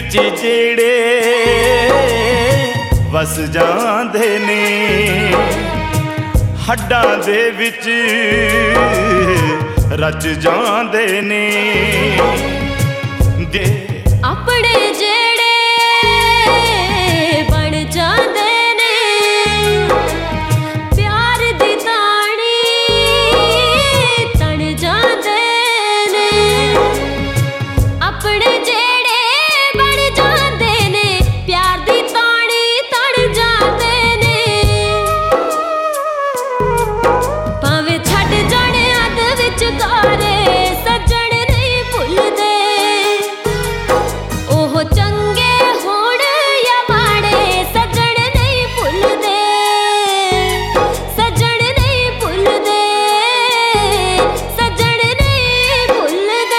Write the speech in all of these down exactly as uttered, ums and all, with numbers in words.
ਵਿੱਚ ਜਿਹੜੇ ਵਸ ਜਾਂਦੇ ਨੇ, ਹੱਡਾਂ ਦੇ ਵਿੱਚ ਰਚ ਜਾਂਦੇ ਨੇ। ਦੇ ਆਪਣੇ ਜਿਹੜੇ ਬਣ ਜਾਂਦੇ ਨੇ, ਪਿਆਰ ਦੀ ਤਾਣੀ ਤਣ ਜਾਂਦੇ ਨੇ। ਆਪਣੇ ਜਿਹੜੇ ਬਣ ਜਾਂਦੇ ਨੇ, ਪਿਆਰ ਦੀ ਤਾਣੀ ਤਣ ਜਾਂਦੇ ਨੇ। ਭਾਵੇਂ ਛੱਡ ਜਾਣੇ ਅੱਧ ਵਿਚਕਾਰੇ, ਸੱਜਣ ਨਹੀਂ ਭੁੱਲਦੇ। ਉਹ ਚੰਗੇ ਹੋਣ ਜਾਂ ਮਾੜੇ, ਸੱਜਣ ਨਹੀਂ ਭੁੱਲਦੇ। ਸੱਜਣ ਨਹੀਂ ਭੁੱਲਦੇ, ਸੱਜਣ ਨਹੀਂ ਭੁੱਲਦੇ।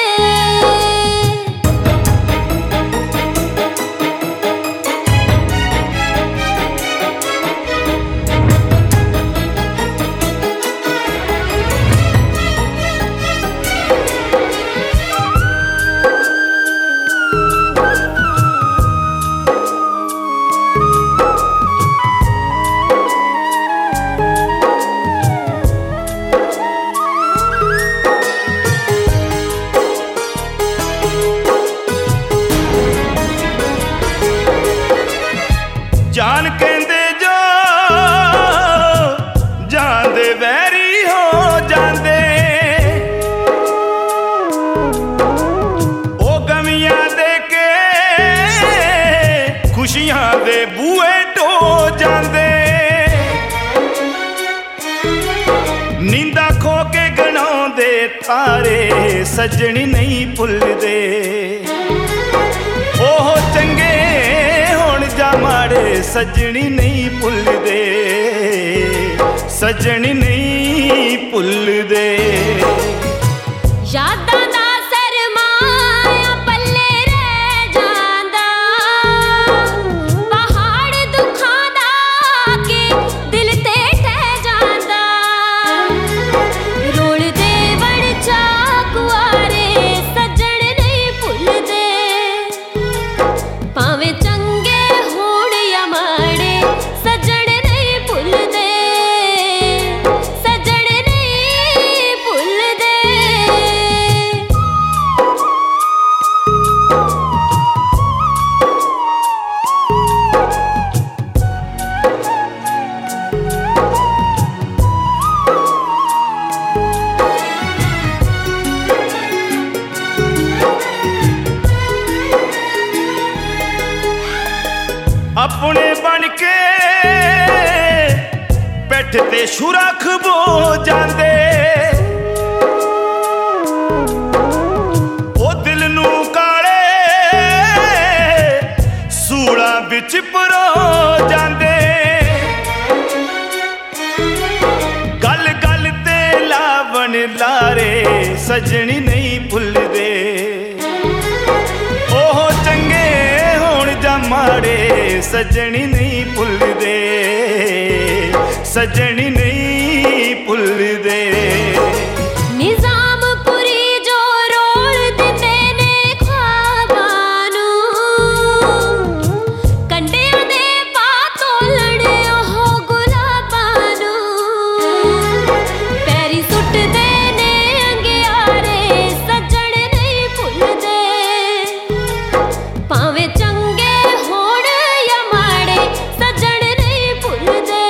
ਜਾਨ ਕਹਿੰਦੇ ਜੋ ਜਾਂਦੇ ਵੈਰੀ ਹੋ ਜਾਂਦੇ। ਉਹ ਗਮੀਆਂ ਦੇ ਕੇ ਖੁਸ਼ੀਆਂ ਦੇ ਬੂਹੇ ਢੋ ਜਾਂਦੇ। ਨੀਂਦਾਂ ਖੋ ਕੇ ਗਣਾਉਂਦੇ ਤਾਰੇ, ਸੱਜਣੀ ਨਹੀਂ ਭੁੱਲਦੇ। ਉਹ ਚੰਗੇ ਜਾਂ ਮਾੜੇ, ਸੱਜਣੀ ਨਹੀਂ ਭੁੱਲਦੇ। ਸੱਜਣੀ ਨਹੀਂ ਭੁੱਲਦੇ। ਯਾਦਾਂ ਦਾ ਸਰਮਾਇਆ ਪੱਲੇ ਰਹਿ ਜਾਂਦਾ, ਪਹਾੜ ਦੁੱਖਾਂ ਦਾ ਕੇ ਦਿਲ ਤੇ ਠਹਿ ਜਾਂਦਾ। ਰੋਲਦੇ ਵਣ ਚਾਕੁਆਰੇ, ਸੱਜਣ ਨਹੀਂ ਭੁੱਲਦੇ। ਭਾਵੇਂ ਚੰਗੇ ਹੋਣ ਜਾਂ ਮਾੜੇ, ਸੱਜਣ ਨਹੀਂ ਭੁੱਲਦੇ। ਸੱਜਣ ਨਹੀਂ ਭੁੱਲਦੇ। ਆਪਣੇ ਬਣ ਕੇ ਪਿੱਠ ਤੇ ਸੁਰਖ ਬੋ ਜਾਂਦੇ। ਉਹ ਦਿਲ ਨੂੰ ਕਾਲੇ ਸੂਲਾਂ ਵਿੱਚ ਪਰੋ ਜਾਂਦੇ। ਗੱਲ ਗੱਲ ਤੇ ਲਾਵਣ ਲਾਰੇ, ਸੱਜਣੀ ਨਹੀਂ ਭੁੱਲਦੇ। ਉਹ ਚੰਗੇ ਹੋਣ ਜਾਂ ਮਾੜੇ, ਸੱਜਣੀ ਨਹੀਂ ਭੁੱਲਦੇ। ਸੱਜਣੀ ਨਹੀਂ ਭੁੱਲਦੇ। ਨਿਜ਼ਾਮਪੁਰੀ ਜੋ ਰੋਲ ਦਿੰਦੇ ਨੇ ਖ਼ਵਾਬਾਂ ਨੂੰ, ਕੰਡਿਆਂ ਦੇ ਪਾ ਤੋਲਣ ਉਹ ਗੁਲਾਬਾਂ ਨੂੰ। ਪੈਰੀ ਸੁੱਟਦੇ ਨੇ ਅੰਗਿਆਰੇ, ਸੱਜਣ ਨਹੀਂ ਭੁੱਲਦੇ। ਭਾਵੇਂ ਚੰਗੇ ਹੋਣ ਜਾਂ ਮਾੜੇ, ਸੱਜਣ ਨਹੀਂ ਭੁੱਲਦੇ।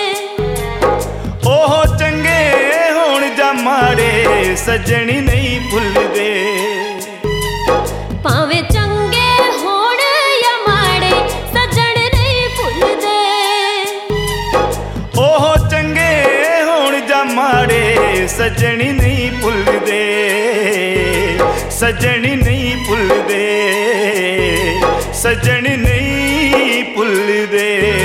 ਉਹ ਚੰਗੇ ਹੋਣ ਜਾਂ ਮਾੜੇ, ਸੱਜਣੀ ਨਹੀਂ ਭੁੱਲਦੇ। ਭਾਵੇਂ ਚੰਗੇ ਹੋਣ ਜਾਂ ਮਾੜੇ, ਸੱਜਣ ਨਹੀਂ ਭੁੱਲਦੇ। ਉਹ ਚੰਗੇ ਹੋਣ ਜਾਂ ਮਾੜੇ, ਸੱਜਣੀ ਨਹੀਂ ਭੁੱਲਦੇ। ਸੱਜਣੀ ਨਹੀਂ ਭੁੱਲਦੇ। ਸੱਜਣੀ ਨਹੀਂ ਭੁੱਲਦੇ।